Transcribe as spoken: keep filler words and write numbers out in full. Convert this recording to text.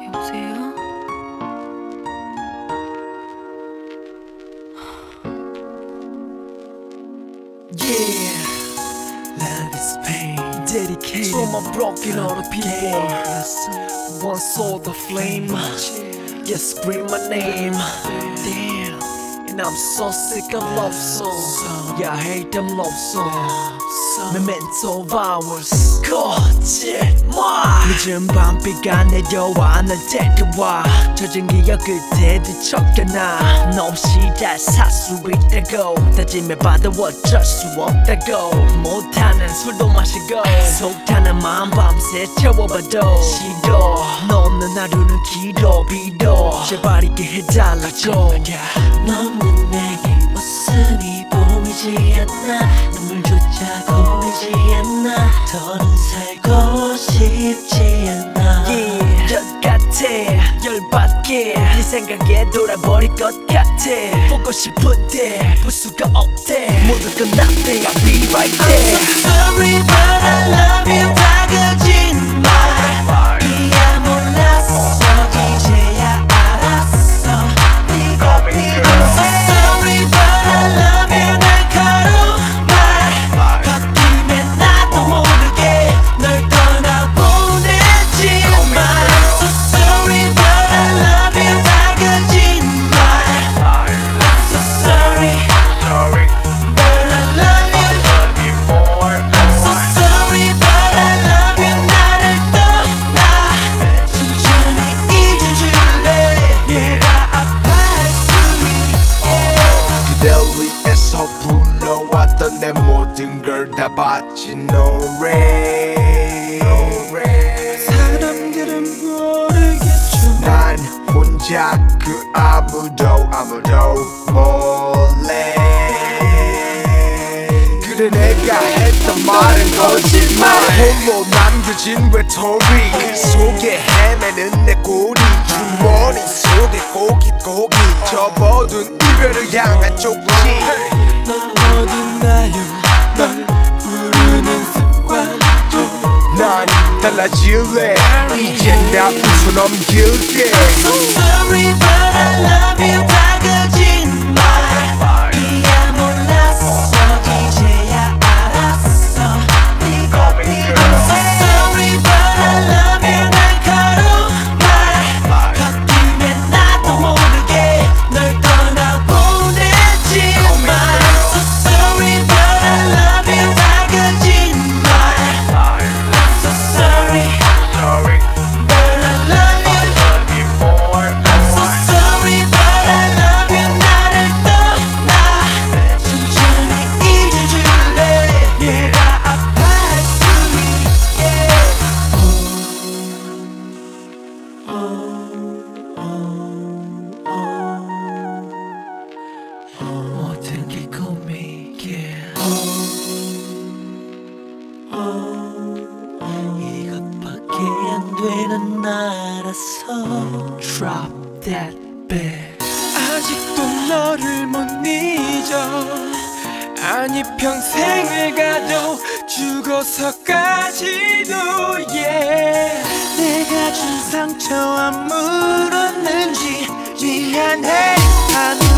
여보세요? Yeah, love is pain. Dedicated to my broken hearted people. One soul, the flame. Yes, scream my name. Damn, and I'm so sick of love songs. Yeah, I hate them love songs. Memento of hours. 거짓말. 늦은 밤비가 내려와 날 데려와 젖은 기억 끝에 뒤척여놔. 너 없이 잘 살 수 있다고 다짐해봐도 어쩔 수 없다고. 못하는 술도 마시고 속 타는 마음 밤새 채워봐도 싫어. 너 없는 하루는 길어 빌어 제발 있게 해달라고. 너는 내게 모습이 보이지 않나. 눈물조차 고이지 않나. 더는 살고 싶지 않아. yeah, 열 같아 열받게 네 생각에 돌아버릴 것 같아. 보고 싶은데 볼 수가 없대. 모두 끝났대. I'll be right there. I'm so sorry but I love you. 다그친 말 이야 몰랐어. 이제야 알았어. 네가 필요. I'm so sorry but I love you. 날카로운 말 바뀌면 나도 모르게 널 떠나보내지만. I'm so sorry but I love you. 다그친 말 I'm so sorry but I love you. I'm so sorry but I love you. 나를 떠나 천천히 잊어줄래. 내가 아파했으니. 그댈 위해서 불러왔던 내 모든 걸 다 바친 노래. 사람들은 모르겠죠. 난 혼자 그 아무도 아무도 몰래. 그래 내가 했던 말은 거짓말. 홀로 남겨진 외톨이 그 속에 헤매는 내 꼬리. 주머니 속에 고깃고깃 접어둔 이별을 향한 쪽지. 넌 어딨나요? 널 부르는 습관도. 난 달라질래. 이젠 나 웃어 넘길게. So sorry but I love you. 다그친 말 이야 몰랐어. 이제야 알았어. 네가 필요. I'm so sorry but I love you. 날카로운 말 바뀌면 나도 모르게 널 떠나보내지만. I'm so sorry but I love you. 다그친 말 I'm so sorry but I love you. I'm so sorry but I love you. 나를 떠나 천천히 잊어줄래. 내가 아파했으니. 모든 게 꿈이게. 이것밖에 안 되는 나라서. Drop that bag. 아직도 너를 못 잊어. 아니 평생을 가도 죽어서까지도 yeah. 내가 준 상처 안 물었는지 미안해. 아니